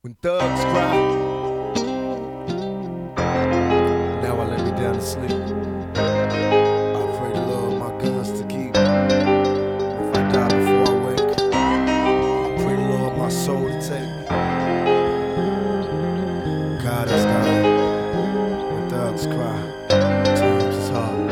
When thugs cry, now I lay me down to sleep. I pray the Lord my guns to keep. If I die before I wake, I pray the Lord my soul to take. God is God. When thugs cry, times is hard.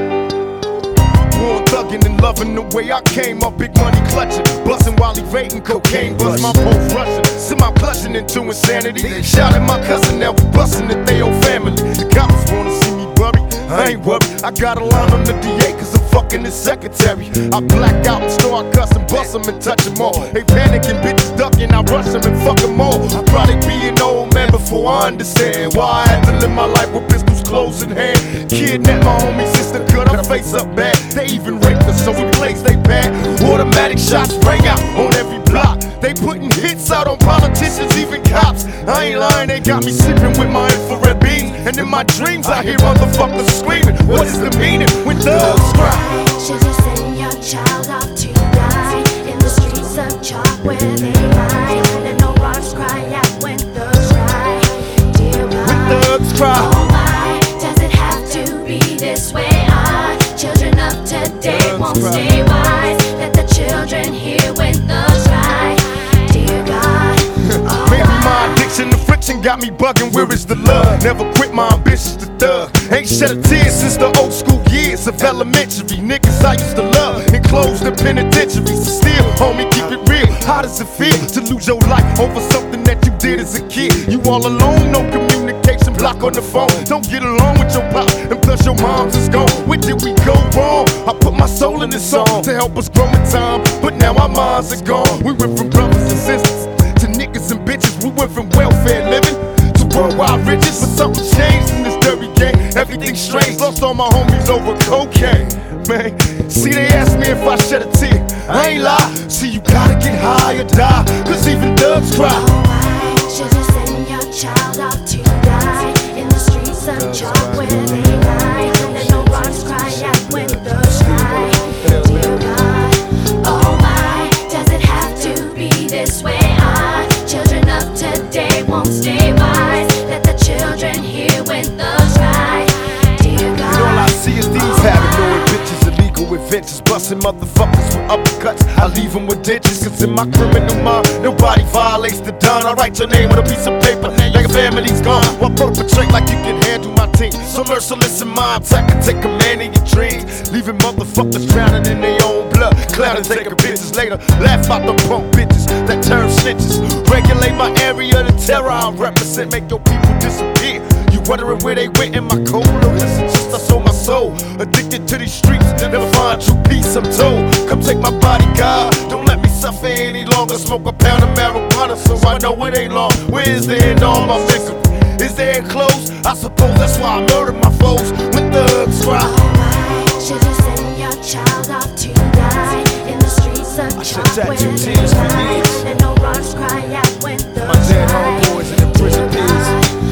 Born thuggin' and loving the way I came up, big money clutching, bustin' while evading cocaine, bust my post rushing, send my clutching into insanity. Shout at my cousin, now we bustin' at they old family. The cops wanna see me worry, I ain't worried. I got a line on the DA cause I'm fucking his secretary. I black out and start cussing, bust them and touch them all. They panicking, bitches ducking, I rush them and fuck them all. I'd probably be an old man before I understand why I had to live my life with pistols close in hand. Kidnap my homie sister, cut her face up bad. They even raped her, so we place they bad. Automatic shots rang out on every block. They putting hits out on politicians, even cops. I ain't lying, they got me sleeping with my infrared beams. And in my dreams I hear motherfuckers screaming. What is the meaning when thugs cry? Should you send your child off to die in the streets of chalk where they lie? Let no rocks cry out when thugs cry. Dear God, When thugs cry, oh my, does it have to be this way? Our children of today won't stay wise. Let the children hear when thugs cry. Dear God, oh maybe my addiction to friction got me bugging. Where is the love? Never quit my ambitions to thug. Ain't shed a tear since the old school years of elementary. Niggas I used to love enclosed in penitentiaries. Still, homie, keep it real. How does it feel to lose your life over something that you did as a kid? You all alone, no communication, block on the phone. Don't get along with your pop, and plus your mom's is gone. Where did we go wrong? I put my soul in this song to help us grow in time, but now our minds are gone. We went from brothers and sisters to niggas and bitches. We went from welfare living to worldwide riches. But something changed in this dirty game. Everything's strange. Lost all my homies over cocaine. Man, see they asked me if I shed a tear. I ain't lie. See you gotta get high or die, cause even thugs cry. oh my, should you send your child off to die in the streets of chalk where they lie? Let no rocks cry out when thugs cry. Dear God, oh my, does it have to be this way? Our children of today won't stay wise. Let the children hear when thugs cry. Dear And all I God, see is these paranoid bitches, illegal adventures, busting motherfuckers with uppercuts. I leave them with ditches, cause in my criminal mind, nobody violates the dawn. I write your name on a piece of paper, like your family's gone. While perpetrate like you can handle my team. So merciless in my attack and take command in your dreams. Leaving motherfuckers drowning in their own blood. Clowning, taking bitches later. Laugh out the punk bitches that turn snitches. Regulate my area, the terror I represent, make your people disappear. You wondering where they went in my cold? No, listen, just I sold my soul. Addicted to these streets, never find true peace, I'm told. Come take my body, God. Don't let me suffer any longer. Smoke a pound of marijuana so I know it ain't long. Where is the end all my misery? Is there end close? I suppose that's why I murdered my foes. When thugs cry, oh my, should you send your child off to die in the streets of shed chalk where tattoo they tears for lie? years. Let no rocks cry out when my thugs dead cry. homeboys in the prison pits.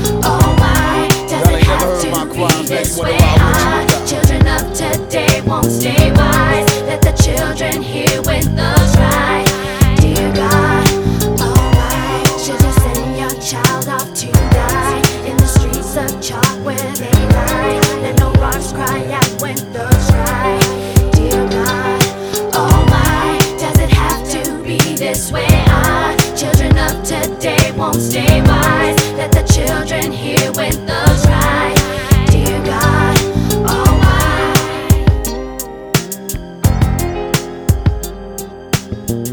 Oh my, does Y'all it ain't never have heard my to cries, be this baby. way? What about Our what you got? children of today won't stay wise. Let the children hear when thugs cry. Dear God, oh my, should you send your child off to die in the streets of chalk where they lie? Let no rocks cry out when thugs cry. Dear God, oh my, does it have to be this way? Our children of today won't stay wise. Let the children hear when thugs cry. Dear God, oh my.